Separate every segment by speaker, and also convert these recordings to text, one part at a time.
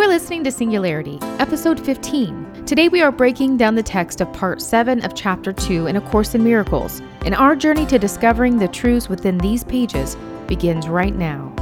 Speaker 1: are listening to Singularity, episode 15. Today we are breaking down the text of part 7 of chapter 2 in A Course in Miracles, and our journey to discovering the truths within these pages begins right now.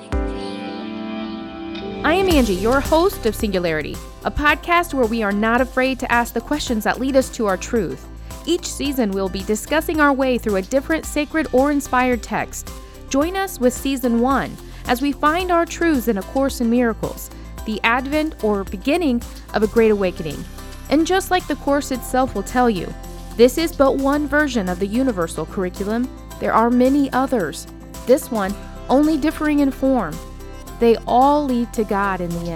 Speaker 1: I am Angie, your host of Singularity, a podcast where we are not afraid to ask the questions that lead us to our truth. Each season we'll be discussing our way through a different sacred or inspired text. Join us with Season 1 as we find our truths in A Course in Miracles, the advent or beginning of a great awakening. And just like the Course itself will tell you, this is but one version of the universal curriculum. There are many others, this one only differing in form. They all lead to God in the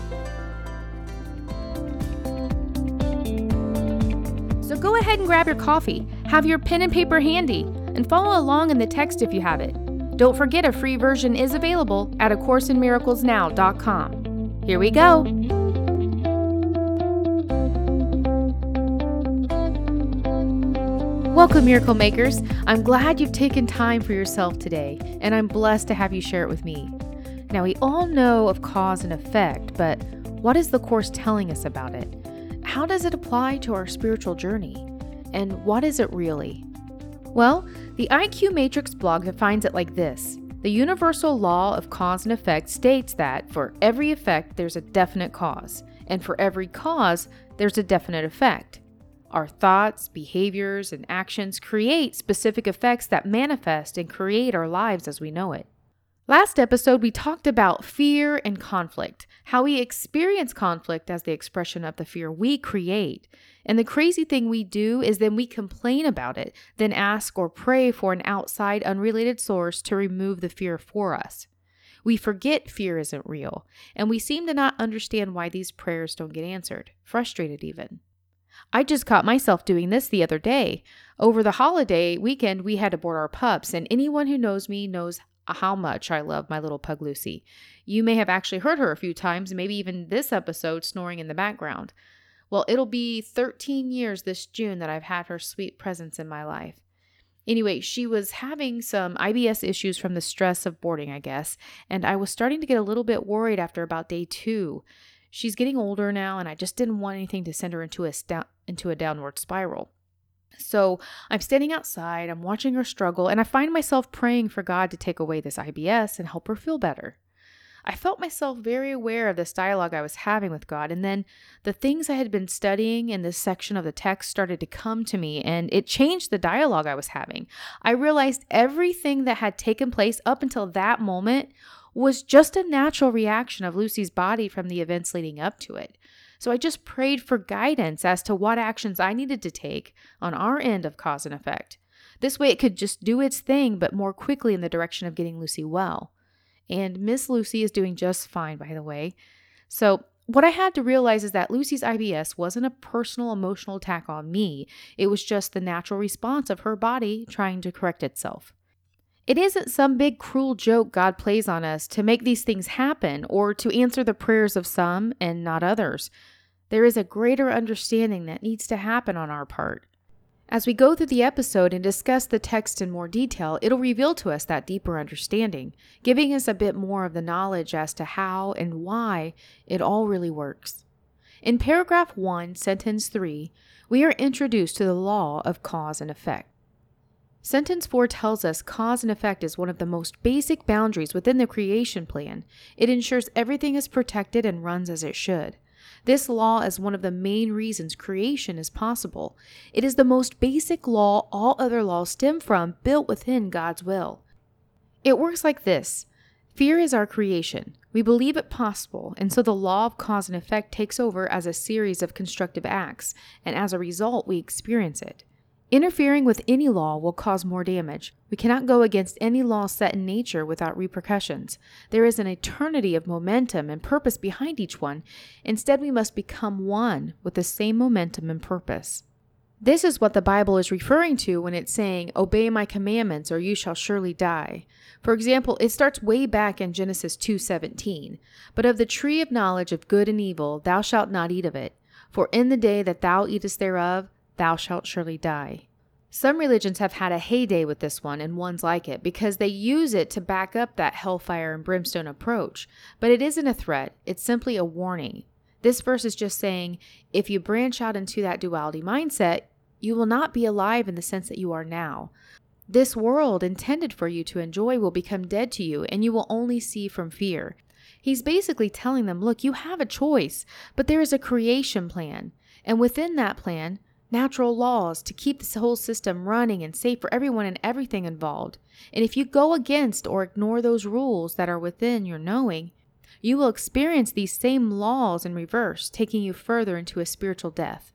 Speaker 1: end. So go ahead and grab your coffee, have your pen and paper handy, and follow along in the text if you have it. Don't forget a free version is available at acourseinmiraclesnow.com. Here we go. Welcome, Miracle Makers. I'm glad you've taken time for yourself today, and I'm blessed to have you share it with me. Now, we all know of cause and effect, but what is the Course telling us about it? How does it apply to our spiritual journey? And what is it really? Well, the IQ Matrix blog defines it like this. The universal law of cause and effect states that for every effect, there's a definite cause, and for every cause, there's a definite effect. Our thoughts, behaviors, and actions create specific effects that manifest and create our lives as we know it. Last episode, we talked about fear and conflict, how we experience conflict as the expression of the fear we create. And the crazy thing we do is then we complain about it, then ask or pray for an outside, unrelated source to remove the fear for us. We forget fear isn't real, and we seem to not understand why these prayers don't get answered, frustrated even. I just caught myself doing this the other day. Over the holiday weekend, we had to board our pups, and anyone who knows me knows how much I love my little pug Lucy. You may have actually heard her a few times, maybe even this episode snoring in the background. Well, it'll be 13 years this June that I've had her sweet presence in my life. Anyway, she was having some IBS issues from the stress of boarding, I guess, and I was starting to get a little bit worried after about day 2. She's getting older now, and I just didn't want anything to send her into a downward spiral. So I'm standing outside, I'm watching her struggle, and I find myself praying for God to take away this IBS and help her feel better. I felt myself very aware of this dialogue I was having with God, and then the things I had been studying in this section of the text started to come to me, and it changed the dialogue I was having. I realized everything that had taken place up until that moment was just a natural reaction of Lucy's body from the events leading up to it. So I just prayed for guidance as to what actions I needed to take on our end of cause and effect. This way it could just do its thing, but more quickly in the direction of getting Lucy well. And Miss Lucy is doing just fine, by the way. So what I had to realize is that Lucy's IBS wasn't a personal emotional attack on me. It was just the natural response of her body trying to correct itself. It isn't some big cruel joke God plays on us to make these things happen or to answer the prayers of some and not others. There is a greater understanding that needs to happen on our part. As we go through the episode and discuss the text in more detail, it'll reveal to us that deeper understanding, giving us a bit more of the knowledge as to how and why it all really works. In paragraph 1, sentence 3, we are introduced to the law of cause and effect. Sentence 4 tells us cause and effect is one of the most basic boundaries within the creation plan. It ensures everything is protected and runs as it should. This law is one of the main reasons creation is possible. It is the most basic law all other laws stem from, built within God's will. It works like this. Fear is our creation. We believe it possible, and so the law of cause and effect takes over as a series of constructive acts, and as a result, we experience it. Interfering with any law will cause more damage. We cannot go against any law set in nature without repercussions. There is an eternity of momentum and purpose behind each one. Instead, we must become one with the same momentum and purpose. This is what the Bible is referring to when it's saying, "Obey my commandments or you shall surely die." For example, it starts way back in Genesis 2:17. "But of the tree of knowledge of good and evil thou shalt not eat of it, for in the day that thou eatest thereof, thou shalt surely die." Some religions have had a heyday with this one and ones like it because they use it to back up that hellfire and brimstone approach. But it isn't a threat, it's simply a warning. This verse is just saying, if you branch out into that duality mindset, you will not be alive in the sense that you are now. This world intended for you to enjoy will become dead to you, and you will only see from fear. He's basically telling them, look, you have a choice, but there is a creation plan. And within that plan, natural laws to keep this whole system running and safe for everyone and everything involved. And if you go against or ignore those rules that are within your knowing, you will experience these same laws in reverse, taking you further into a spiritual death.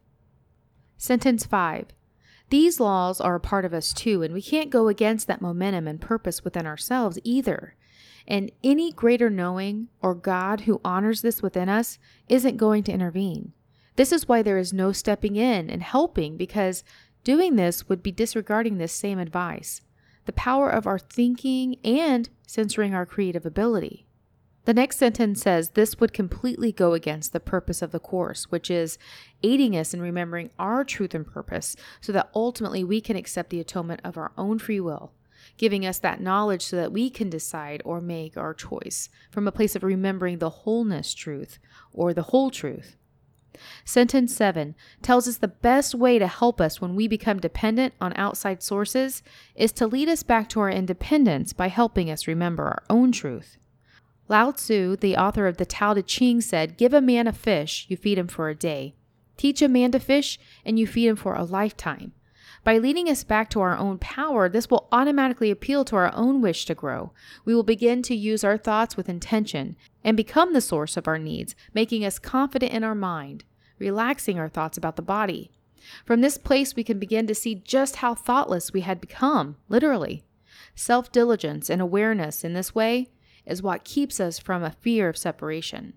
Speaker 1: Sentence 5. These laws are a part of us too, and we can't go against that momentum and purpose within ourselves either. And any greater knowing or God who honors this within us isn't going to intervene. This is why there is no stepping in and helping, because doing this would be disregarding this same advice, the power of our thinking and censoring our creative ability. The next sentence says this would completely go against the purpose of the Course, which is aiding us in remembering our truth and purpose so that ultimately we can accept the atonement of our own free will, giving us that knowledge so that we can decide or make our choice from a place of remembering the wholeness truth or the whole truth. Sentence 7 tells us the best way to help us when we become dependent on outside sources is to lead us back to our independence by helping us remember our own truth. Lao Tzu, the author of the Tao Te Ching, said, "Give a man a fish, you feed him for a day. Teach a man to fish, and you feed him for a lifetime." By leading us back to our own power, this will automatically appeal to our own wish to grow. We will begin to use our thoughts with intention and become the source of our needs, making us confident in our mind, relaxing our thoughts about the body. From this place, we can begin to see just how thoughtless we had become, literally. Self-diligence and awareness in this way is what keeps us from a fear of separation.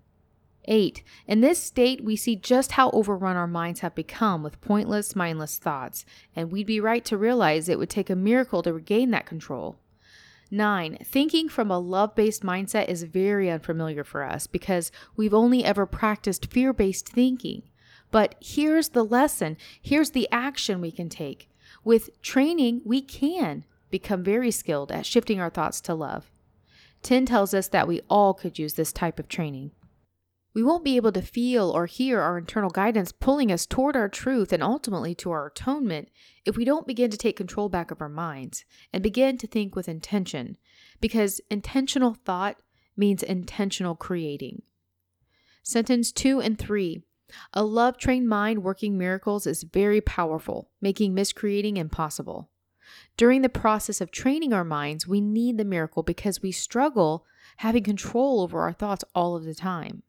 Speaker 1: 8. In this state, we see just how overrun our minds have become with pointless, mindless thoughts, and we'd be right to realize it would take a miracle to regain that control. 9. Thinking from a love-based mindset is very unfamiliar for us because we've only ever practiced fear-based thinking. But here's the lesson. Here's the action we can take. With training, we can become very skilled at shifting our thoughts to love. 10 tells us that we all could use this type of training. We won't be able to feel or hear our internal guidance pulling us toward our truth and ultimately to our atonement if we don't begin to take control back of our minds and begin to think with intention, because intentional thought means intentional creating. Sentence 2 and 3. A love-trained mind working miracles is very powerful, making miscreating impossible. During the process of training our minds, we need the miracle because we struggle having control over our thoughts all of the time.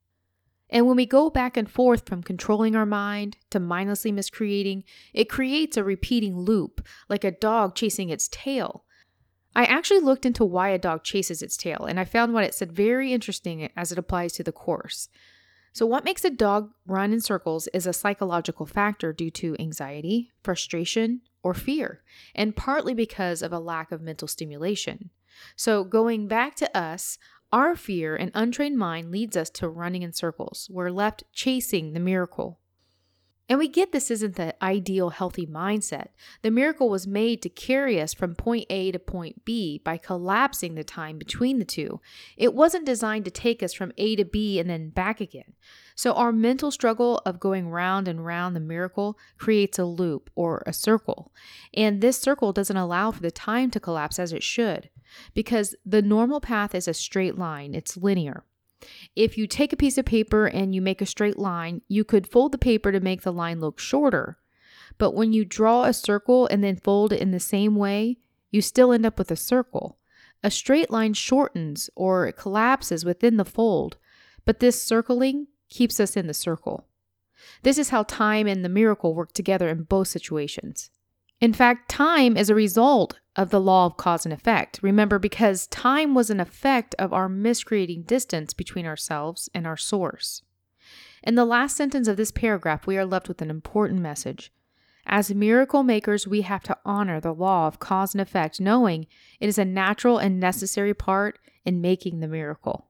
Speaker 1: And when we go back and forth from controlling our mind to mindlessly miscreating, it creates a repeating loop, like a dog chasing its tail. I actually looked into why a dog chases its tail, and I found what it said very interesting as it applies to the Course. So what makes a dog run in circles is a psychological factor due to anxiety, frustration, or fear, and partly because of a lack of mental stimulation. So going back to us, our fear and untrained mind leads us to running in circles. We're left chasing the miracle. And we get this isn't the ideal healthy mindset. The miracle was made to carry us from point A to point B by collapsing the time between the two. It wasn't designed to take us from A to B and then back again. So our mental struggle of going round and round the miracle creates a loop or a circle. And this circle doesn't allow for the time to collapse as it should, because the normal path is a straight line. It's linear. If you take a piece of paper and you make a straight line, you could fold the paper to make the line look shorter. But when you draw a circle and then fold it in the same way, you still end up with a circle. A straight line shortens or it collapses within the fold, but this circling keeps us in the circle. This is how time and the miracle work together in both situations. In fact, time is a result of the law of cause and effect. Remember, because time was an effect of our miscreating distance between ourselves and our source. In the last sentence of this paragraph, we are left with an important message. As miracle makers, we have to honor the law of cause and effect, knowing it is a natural and necessary part in making the miracle.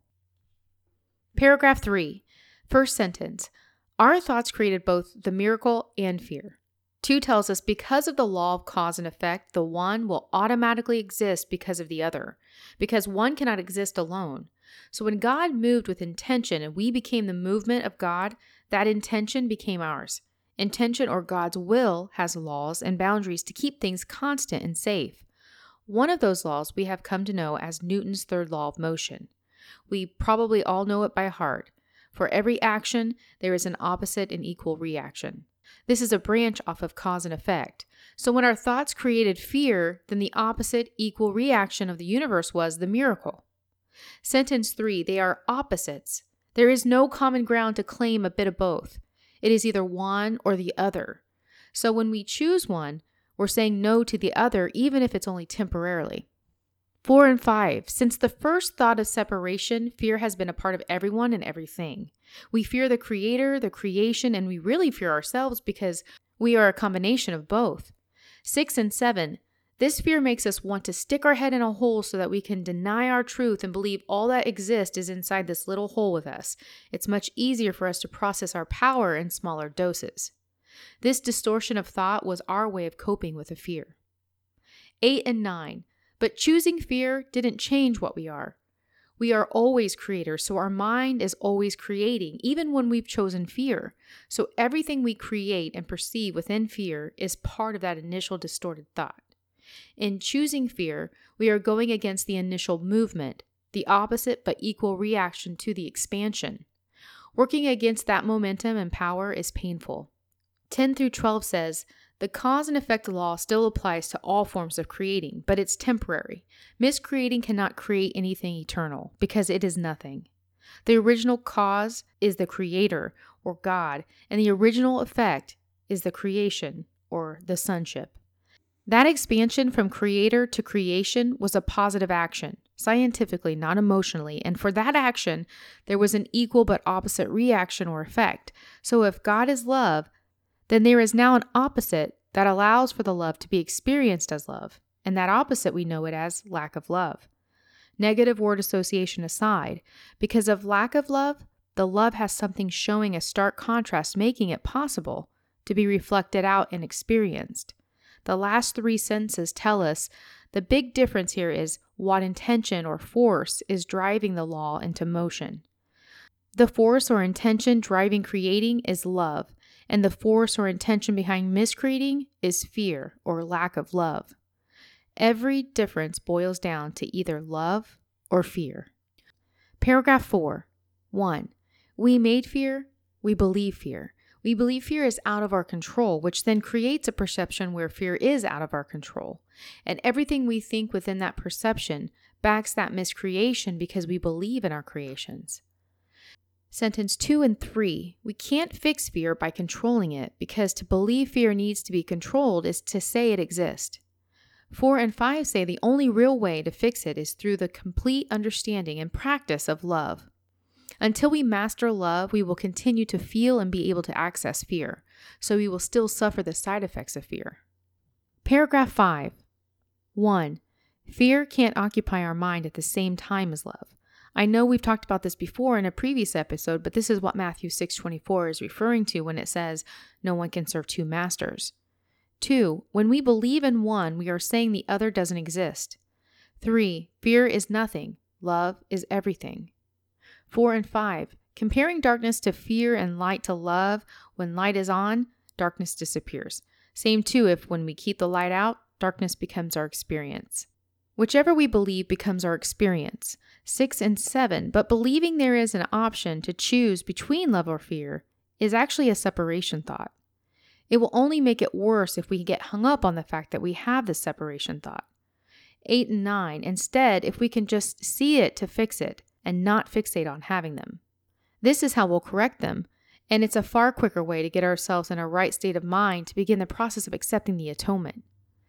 Speaker 1: Paragraph 3, first sentence. Our thoughts created both the miracle and fear. 2 tells us because of the law of cause and effect, the one will automatically exist because of the other, because one cannot exist alone. So when God moved with intention and we became the movement of God, that intention became ours. Intention, or God's will, has laws and boundaries to keep things constant and safe. One of those laws we have come to know as Newton's third law of motion. We probably all know it by heart. For every action, there is an opposite and equal reaction. This is a branch off of cause and effect. So when our thoughts created fear, then the opposite equal reaction of the universe was the miracle. Sentence 3, they are opposites. There is no common ground to claim a bit of both. It is either one or the other. So when we choose one, we're saying no to the other, even if it's only temporarily. 4 and 5, since the first thought of separation, fear has been a part of everyone and everything. We fear the Creator, the creation, and we really fear ourselves because we are a combination of both. 6 and 7, this fear makes us want to stick our head in a hole so that we can deny our truth and believe all that exists is inside this little hole with us. It's much easier for us to process our power in smaller doses. This distortion of thought was our way of coping with the fear. 8 and 9, but choosing fear didn't change what we are. We are always creators, so our mind is always creating, even when we've chosen fear. So everything we create and perceive within fear is part of that initial distorted thought. In choosing fear, we are going against the initial movement, the opposite but equal reaction to the expansion. Working against that momentum and power is painful. 10 through 12 says, the cause and effect law still applies to all forms of creating, but it's temporary. Miscreating cannot create anything eternal because it is nothing. The original cause is the Creator, or God, and the original effect is the creation, or the sonship. That expansion from creator to creation was a positive action, scientifically, not emotionally, and for that action, there was an equal but opposite reaction or effect. So if God is love, then there is now an opposite that allows for the love to be experienced as love, and that opposite we know it as lack of love. Negative word association aside, because of lack of love, the love has something showing a stark contrast, making it possible to be reflected out and experienced. The last 3 sentences tell us the big difference here is what intention or force is driving the law into motion. The force or intention driving creating is love, and the force or intention behind miscreating is fear or lack of love. Every difference boils down to either love or fear. Paragraph 4. 1. We made fear, we believe fear. We believe fear is out of our control, which then creates a perception where fear is out of our control. And everything we think within that perception backs that miscreation because we believe in our creations. Sentence 2 and 3, we can't fix fear by controlling it because to believe fear needs to be controlled is to say it exists. 4 and 5 say the only real way to fix it is through the complete understanding and practice of love. Until we master love, we will continue to feel and be able to access fear, so we will still suffer the side effects of fear. Paragraph 5. 1. Fear can't occupy our mind at the same time as love. I know we've talked about this before in a previous episode, but this is what Matthew 6:24 is referring to when it says, no one can serve 2 masters. 2. When we believe in one, we are saying the other doesn't exist. 3. Fear is nothing. Love is everything. 4 and 5. Comparing darkness to fear and light to love, when light is on, darkness disappears. Same too if when we keep the light out, darkness becomes our experience. Whichever we believe becomes our experience. 6 and 7. But believing there is an option to choose between love or fear is actually a separation thought. It will only make it worse if we get hung up on the fact that we have this separation thought. 8 and 9. Instead, if we can just see it to fix it, and not fixate on having them. This is how we'll correct them, and it's a far quicker way to get ourselves in a right state of mind to begin the process of accepting the atonement.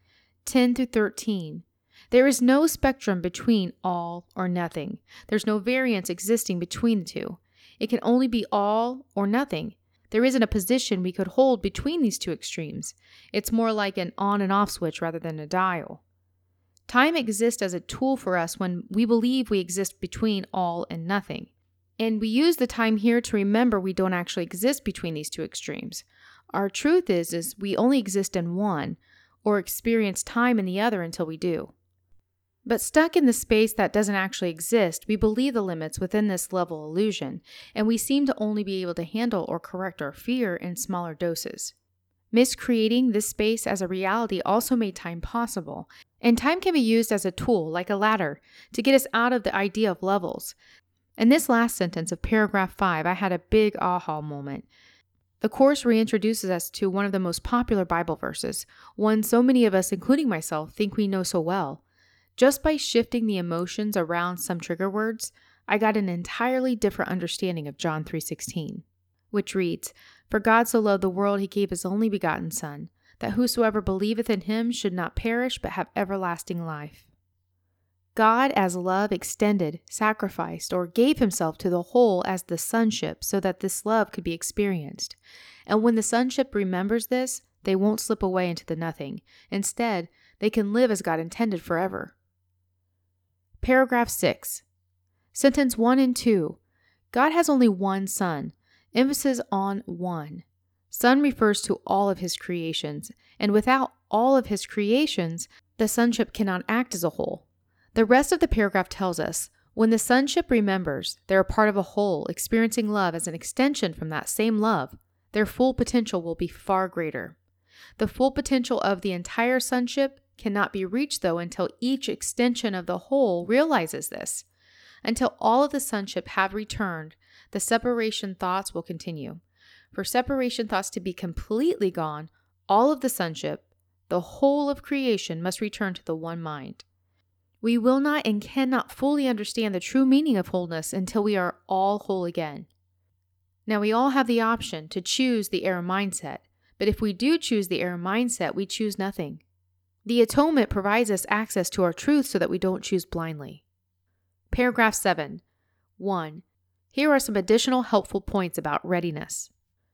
Speaker 1: 10 through 13. There is no spectrum between all or nothing. There's no variance existing between the two. It can only be all or nothing. There isn't a position we could hold between these 2 extremes. It's more like an on and off switch rather than a dial. Time exists as a tool for us when we believe we exist between all and nothing. And we use the time here to remember we don't actually exist between these 2 extremes. Our truth is we only exist in one, or experience time in the other until we do. But stuck in the space that doesn't actually exist, we believe the limits within this level illusion, and we seem to only be able to handle or correct our fear in smaller doses. Miscreating this space as a reality also made time possible, and time can be used as a tool, like a ladder, to get us out of the idea of levels. In this last sentence of paragraph 5, I had a big aha moment. The Course reintroduces us to one of the most popular Bible verses, one so many of us, including myself, think we know so well. Just by shifting the emotions around some trigger words, I got an entirely different understanding of John 3:16, which reads, "For God so loved the world, he gave his only begotten Son, that whosoever believeth in him should not perish but have everlasting life." God, as love, extended, sacrificed, or gave himself to the whole as the sonship so that this love could be experienced. And when the sonship remembers this, they won't slip away into the nothing. Instead, they can live as God intended forever. Paragraph 6. Sentence 1 and 2. God has only one Son. Emphasis on one. Son refers to all of his creations, and without all of his creations, the sonship cannot act as a whole. The rest of the paragraph tells us, when the sonship remembers, they're a part of a whole, experiencing love as an extension from that same love. Their full potential will be far greater. The full potential of the entire sonship cannot be reached, though, until each extension of the whole realizes this. Until all of the sonship have returned, the separation thoughts will continue. For separation thoughts to be completely gone, all of the sonship, the whole of creation, must return to the one mind. We will not and cannot fully understand the true meaning of wholeness until we are all whole again. Now, we all have the option to choose the error mindset, but if we do choose the error mindset, we choose nothing. The atonement provides us access to our truth so that we don't choose blindly. Paragraph 7. 1. Here are some additional helpful points about readiness.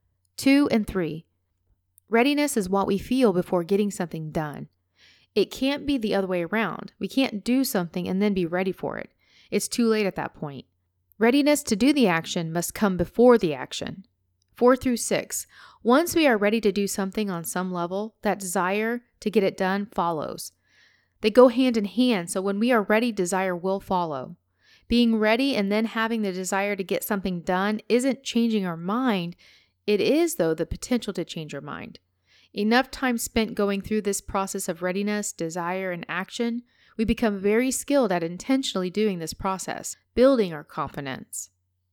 Speaker 1: 2 and 3. Readiness is what we feel before getting something done. It can't be the other way around. We can't do something and then be ready for it. It's too late at that point. Readiness to do the action must come before the action. 4 through 6. Once we are ready to do something on some level, that desire to get it done follows. They go hand in hand, so when we are ready, desire will follow. Being ready and then having the desire to get something done isn't changing our mind. It is, though, the potential to change our mind. Enough time spent going through this process of readiness, desire, and action, we become very skilled at intentionally doing this process, building our confidence.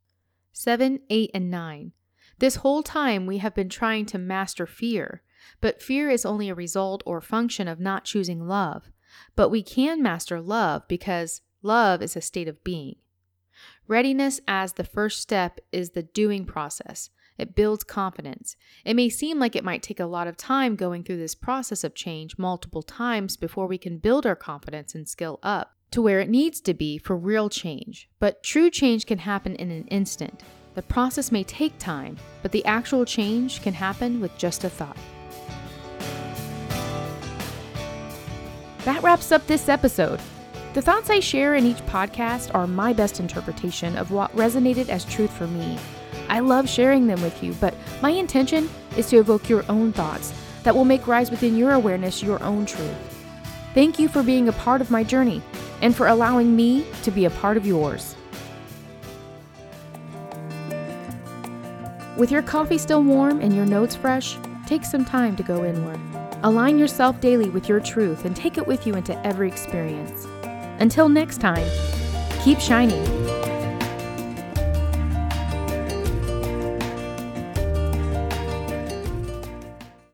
Speaker 1: 7, 8, and 9. This whole time we have been trying to master fear, but fear is only a result or function of not choosing love. But we can master love because love is a state of being. Readiness as the first step is the doing process. It builds confidence. It may seem like it might take a lot of time going through this process of change multiple times before we can build our confidence and skill up to where it needs to be for real change. But true change can happen in an instant. The process may take time, but the actual change can happen with just a thought. That wraps up this episode. The thoughts I share in each podcast are my best interpretation of what resonated as truth for me. I love sharing them with you, but my intention is to evoke your own thoughts that will make rise within your awareness your own truth. Thank you for being a part of my journey and for allowing me to be a part of yours. With your coffee still warm and your notes fresh, take some time to go inward. Align yourself daily with your truth and take it with you into every experience. Until next time, keep shining.